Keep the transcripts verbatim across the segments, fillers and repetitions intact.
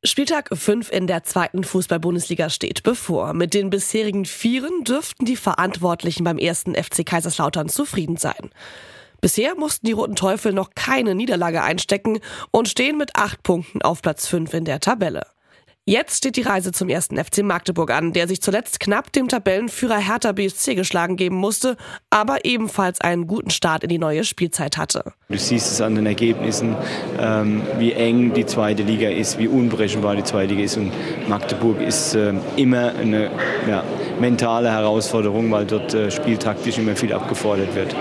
Spieltag fünf in der zweiten Fußball-Bundesliga steht bevor. Mit den bisherigen Vieren dürften die Verantwortlichen beim ersten F C Kaiserslautern zufrieden sein. Bisher mussten die Roten Teufel noch keine Niederlage einstecken und stehen mit acht Punkten auf Platz fünf in der Tabelle. Jetzt steht die Reise zum ersten F C Magdeburg an, der sich zuletzt knapp dem Tabellenführer Hertha B S C geschlagen geben musste, aber ebenfalls einen guten Start in die neue Spielzeit hatte. Du siehst es an den Ergebnissen, ähm, wie eng die zweite Liga ist, wie unberechenbar die zweite Liga ist. Und Magdeburg ist äh, immer eine ja, mentale Herausforderung, weil dort äh, spieltaktisch immer viel abgefordert wird.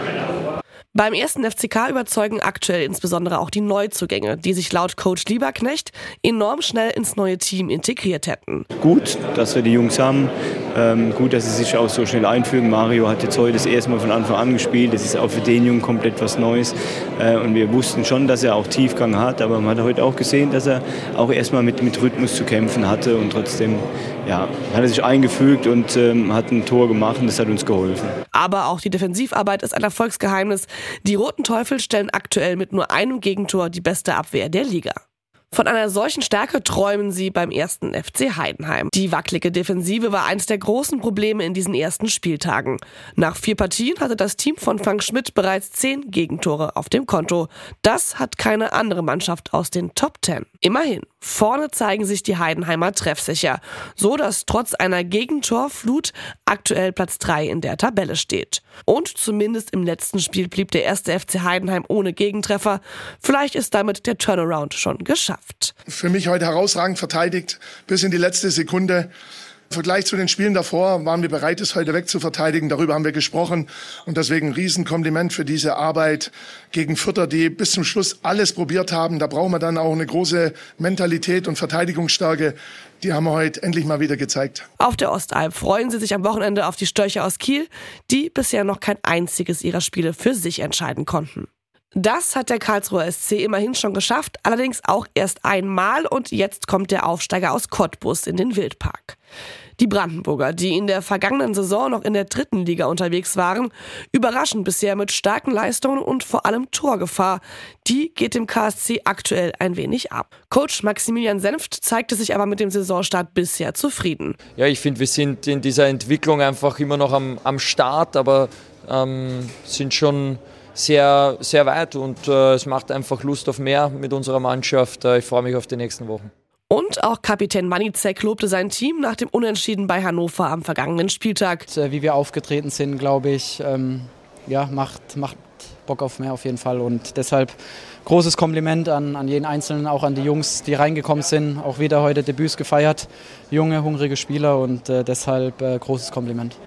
Beim ersten F C K überzeugen aktuell insbesondere auch die Neuzugänge, die sich laut Coach Lieberknecht enorm schnell ins neue Team integriert hätten. Gut, dass wir die Jungs haben. Ähm, gut, dass sie sich auch so schnell einfügen. Mario hat jetzt heute das erste Mal von Anfang an gespielt. Das ist auch für den Jungen komplett was Neues. Äh, und wir wussten schon, dass er auch Tiefgang hat. Aber man hat heute auch gesehen, dass er auch erstmal mit, mit Rhythmus zu kämpfen hatte. Und trotzdem ja, hat er sich eingefügt und ähm, hat ein Tor gemacht. Und das hat uns geholfen. Aber auch die Defensivarbeit ist ein Erfolgsgeheimnis. Die Roten Teufel stellen aktuell mit nur einem Gegentor die beste Abwehr der Liga. Von einer solchen Stärke träumen sie beim ersten F C Heidenheim. Die wackelige Defensive war eines der großen Probleme in diesen ersten Spieltagen. Nach vier Partien hatte das Team von Frank Schmidt bereits zehn Gegentore auf dem Konto. Das hat keine andere Mannschaft aus den Top Ten. Immerhin, vorne zeigen sich die Heidenheimer treffsicher, so dass trotz einer Gegentorflut aktuell Platz drei in der Tabelle steht. Und zumindest im letzten Spiel blieb der erste F C Heidenheim ohne Gegentreffer. Vielleicht ist damit der Turnaround schon geschafft. Für mich heute herausragend verteidigt, bis in die letzte Sekunde. Im Vergleich zu den Spielen davor waren wir bereit, es heute wegzuverteidigen. Darüber haben wir gesprochen. Und deswegen ein Riesenkompliment für diese Arbeit gegen Fürther, die bis zum Schluss alles probiert haben. Da brauchen wir dann auch eine große Mentalität und Verteidigungsstärke. Die haben wir heute endlich mal wieder gezeigt. Auf der Ostalb freuen sie sich am Wochenende auf die Störche aus Kiel, die bisher noch kein einziges ihrer Spiele für sich entscheiden konnten. Das hat der Karlsruher S C immerhin schon geschafft, allerdings auch erst einmal, und jetzt kommt der Aufsteiger aus Cottbus in den Wildpark. Die Brandenburger, die in der vergangenen Saison noch in der dritten Liga unterwegs waren, überraschen bisher mit starken Leistungen und vor allem Torgefahr. Die geht dem K S C aktuell ein wenig ab. Coach Maximilian Senft zeigte sich aber mit dem Saisonstart bisher zufrieden. Ja, ich finde, wir sind in dieser Entwicklung einfach immer noch am, am Start, aber ähm, sind schon sehr, sehr weit und äh, es macht einfach Lust auf mehr mit unserer Mannschaft. Äh, ich freue mich auf die nächsten Wochen. Und auch Kapitän Manicek lobte sein Team nach dem Unentschieden bei Hannover am vergangenen Spieltag. Wie wir aufgetreten sind, glaube ich, ähm, ja, macht, macht Bock auf mehr auf jeden Fall. Und deshalb großes Kompliment an, an jeden Einzelnen, auch an die Jungs, die reingekommen sind. Auch wieder heute Debüts gefeiert. Junge, hungrige Spieler und äh, deshalb äh, großes Kompliment.